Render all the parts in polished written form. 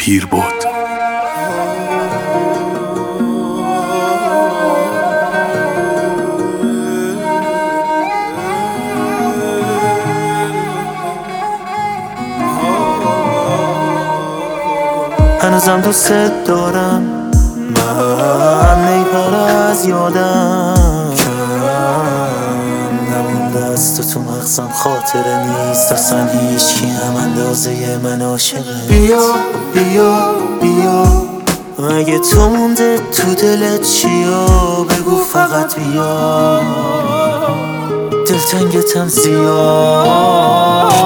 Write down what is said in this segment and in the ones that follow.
پیر بود. هنوزم دوست دارم، من نیپر از یادم نمونده از تو مغزم، خاطره نیست اصلا هیچکی هم اندازه من عاشقه. بیا بیا بیا، اگه تو مونده تو دلت چیا بگو فقط بیا، دلتنگتم زیاد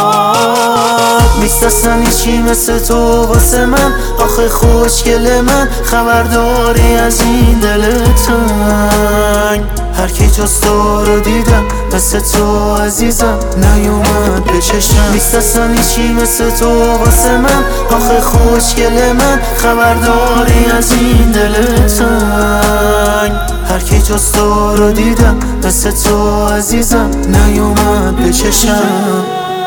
نیست اصلا هیچی مثل تو واسه من. آخه خوشگل من، خبرداری از این دل تنگ. هر کی جز تو رو دیدم مثل تو عزیزم نیومد به چشم. نیست اصلا هیچی مثل تو واسه من. آخه خوشگل من، خبرداری از این دل تنگ. هر کی جز تو رو دیدم مثل تو عزیزم نیومد به چشم.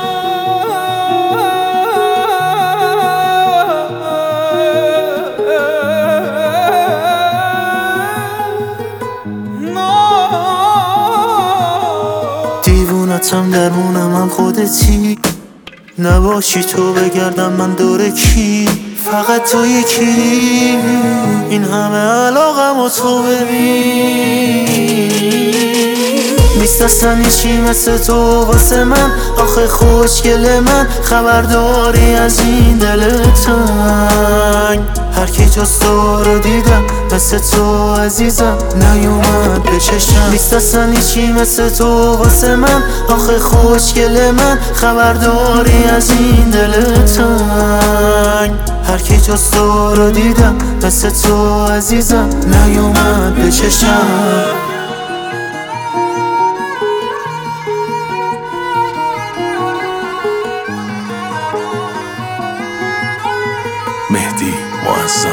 دیوونتم درمونم هم خودتی، نباشی تو بگردم من دور کی، فقط تو یکی. این همه علاقم و تو ببین نیست اصلا هیچی مثل تو واسه من. آخه خوشگل من، خبرداری از این دل تنگ. هر کی جز تو رو دیدم مثل تو عزیزم نیومد به چشم. نیست اصلا هیچی مثل تو واسه من. آخه خوشگل من، خبرداری از این دل تنگ. هر کی جز تو رو دیدم مثل تو عزیزم نیومد به چشم.